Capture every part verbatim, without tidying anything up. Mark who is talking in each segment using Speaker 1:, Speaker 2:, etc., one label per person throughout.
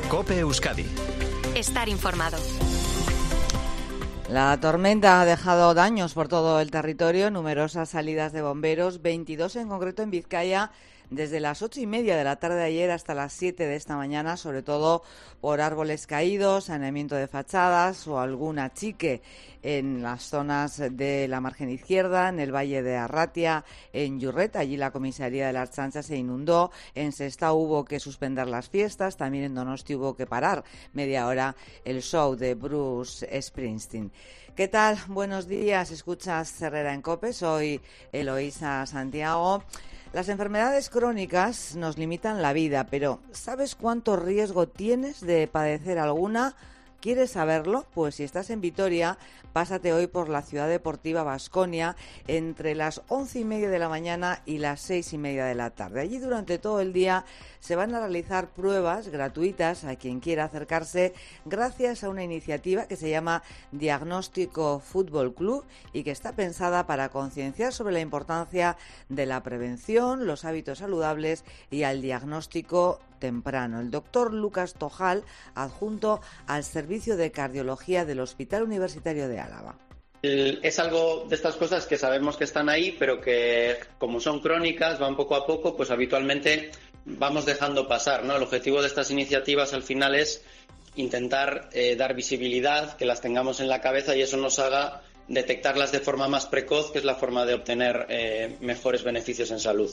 Speaker 1: COPE Euskadi.
Speaker 2: Estar informado.
Speaker 3: La tormenta ha dejado daños por todo el territorio, numerosas salidas de bomberos, veintidós en concreto en Vizcaya, desde las ocho y media de la tarde de ayer hasta las siete de esta mañana, sobre todo por árboles caídos, saneamiento de fachadas o algún achique en las zonas de la margen izquierda, en el valle de Arratia, en Yurret. Allí la comisaría de la Ertzaintza se inundó, en Sestao hubo que suspender las fiestas, también en Donosti hubo que parar media hora el show de Bruce Springsteen. ¿Qué tal? Buenos días, escuchas Herrera en COPE, soy Eloísa Santiago. Las enfermedades crónicas nos limitan la vida, pero ¿sabes cuánto riesgo tienes de padecer alguna? ¿Quieres saberlo? Pues si estás en Vitoria, pásate hoy por la ciudad deportiva Baskonia entre las once y media de la mañana y las seis y media de la tarde. Allí durante todo el día se van a realizar pruebas gratuitas a quien quiera acercarse gracias a una iniciativa que se llama Diagnóstico Fútbol Club y que está pensada para concienciar sobre la importancia de la prevención, los hábitos saludables y al diagnóstico temprano. El doctor Lucas Tojal, adjunto al Servicio de Cardiología del Hospital Universitario de Álava.
Speaker 4: Es algo de estas cosas que sabemos que están ahí, pero que como son crónicas, van poco a poco, pues habitualmente vamos dejando pasar, ¿no? El objetivo de estas iniciativas al final es intentar eh, dar visibilidad, que las tengamos en la cabeza y eso nos haga detectarlas de forma más precoz, que es la forma de obtener eh, mejores beneficios en salud.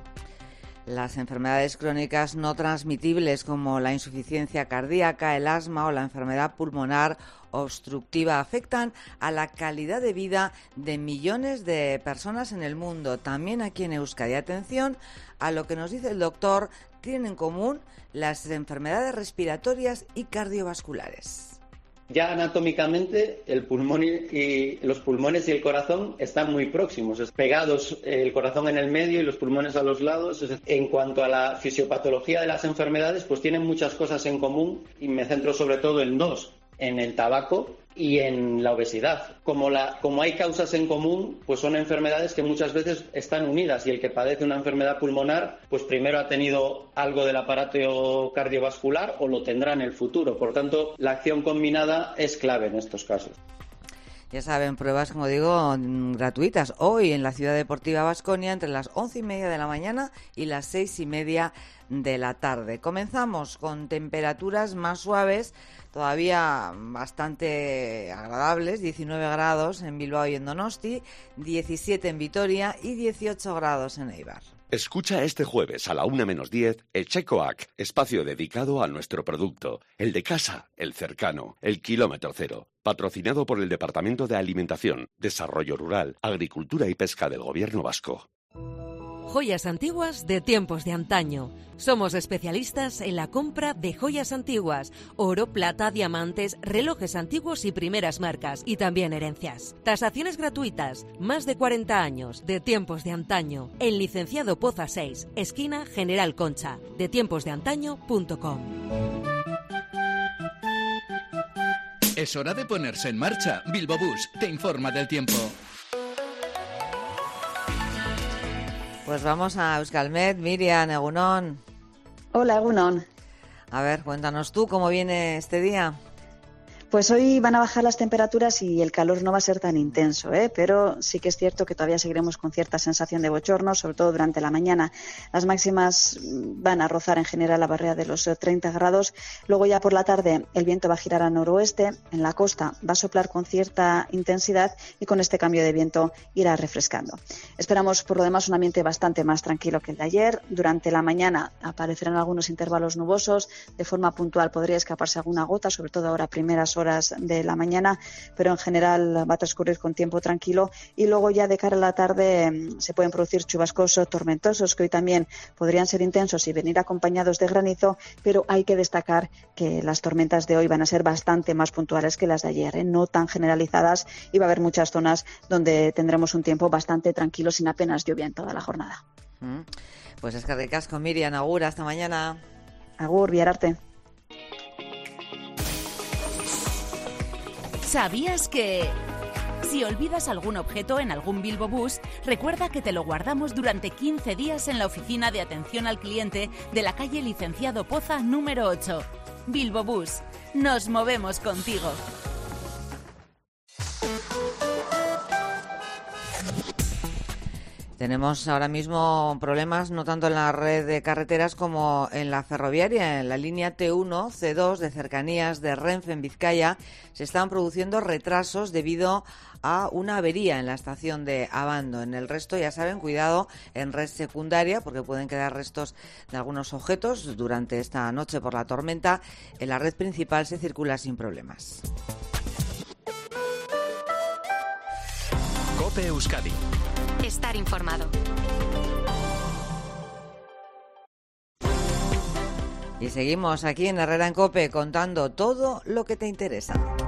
Speaker 3: Las enfermedades crónicas no transmitibles como la insuficiencia cardíaca, el asma o la enfermedad pulmonar obstructiva afectan a la calidad de vida de millones de personas en el mundo, también aquí en Euskadi. Atención a lo que nos dice el doctor, tienen en común las enfermedades respiratorias y cardiovasculares.
Speaker 4: Ya anatómicamente el pulmón y, y los pulmones y el corazón están muy próximos, es pegados el corazón en el medio y los pulmones a los lados. En cuanto a la fisiopatología de las enfermedades, pues tienen muchas cosas en común y me centro sobre todo en dos, en el tabaco y en la obesidad. Como, la, como hay causas en común, pues son enfermedades que muchas veces están unidas y el que padece una enfermedad pulmonar, pues primero ha tenido algo del aparato cardiovascular o lo tendrá en el futuro. Por tanto, la acción combinada es clave en estos casos.
Speaker 3: Ya saben, pruebas, como digo, gratuitas. Hoy en la ciudad deportiva Baskonia entre las once y media de la mañana y las seis y media de la tarde. Comenzamos con temperaturas más suaves, todavía bastante agradables, diecinueve grados en Bilbao y en Donosti, diecisiete en Vitoria y dieciocho grados en Eibar.
Speaker 5: Escucha este jueves a la una menos diez el Checoac, espacio dedicado a nuestro producto, el de casa, el cercano, el kilómetro cero, patrocinado por el Departamento de Alimentación, Desarrollo Rural, Agricultura y Pesca del Gobierno Vasco.
Speaker 6: Joyas antiguas de tiempos de antaño. Somos especialistas en la compra de joyas antiguas, oro, plata, diamantes, relojes antiguos y primeras marcas, y también herencias. Tasaciones gratuitas, más de cuarenta años, de tiempos de antaño. En Licenciado Poza seis, esquina General Concha, de tiempos de antaño punto com.
Speaker 1: Es hora de ponerse en marcha. Bilbo Bus te informa del tiempo.
Speaker 3: Pues vamos a Euskalmet. Miriam, Egunon.
Speaker 7: Hola, Egunon.
Speaker 3: A ver, cuéntanos tú cómo viene este día.
Speaker 7: Pues hoy van a bajar las temperaturas y el calor no va a ser tan intenso, ¿eh? Pero sí que es cierto que todavía seguiremos con cierta sensación de bochorno, sobre todo durante la mañana. Las máximas van a rozar en general la barrera de los treinta grados. Luego ya por la tarde el viento va a girar a noroeste. En la costa va a soplar con cierta intensidad y con este cambio de viento irá refrescando. Esperamos por lo demás un ambiente bastante más tranquilo que el de ayer. Durante la mañana aparecerán algunos intervalos nubosos. De forma puntual podría escaparse alguna gota, sobre todo ahora a primeras horas horas de la mañana, pero en general va a transcurrir con tiempo tranquilo y luego ya de cara a la tarde eh, se pueden producir chubascos tormentosos que hoy también podrían ser intensos y venir acompañados de granizo, pero hay que destacar que las tormentas de hoy van a ser bastante más puntuales que las de ayer, ¿eh? No tan generalizadas, y va a haber muchas zonas donde tendremos un tiempo bastante tranquilo sin apenas lluvia en toda la jornada.
Speaker 3: Pues es que ricasco, Miriam. Agur, hasta mañana.
Speaker 7: Agur, Biararte.
Speaker 8: ¿Sabías que...? Si olvidas algún objeto en algún Bilbo Bus, recuerda que te lo guardamos durante quince días en la oficina de atención al cliente de la calle Licenciado Poza número ocho. Bilbo Bus. Nos movemos contigo.
Speaker 3: Tenemos ahora mismo problemas no tanto en la red de carreteras como en la ferroviaria. En la línea T uno, C dos de cercanías de Renfe en Vizcaya se están produciendo retrasos debido a una avería en la estación de Abando. En el resto, ya saben, cuidado en red secundaria porque pueden quedar restos de algunos objetos durante esta noche por la tormenta. En la red principal se circula sin problemas.
Speaker 1: COPE Euskadi.
Speaker 2: Estar informado.
Speaker 3: Y seguimos aquí en Herrera en COPE contando todo lo que te interesa.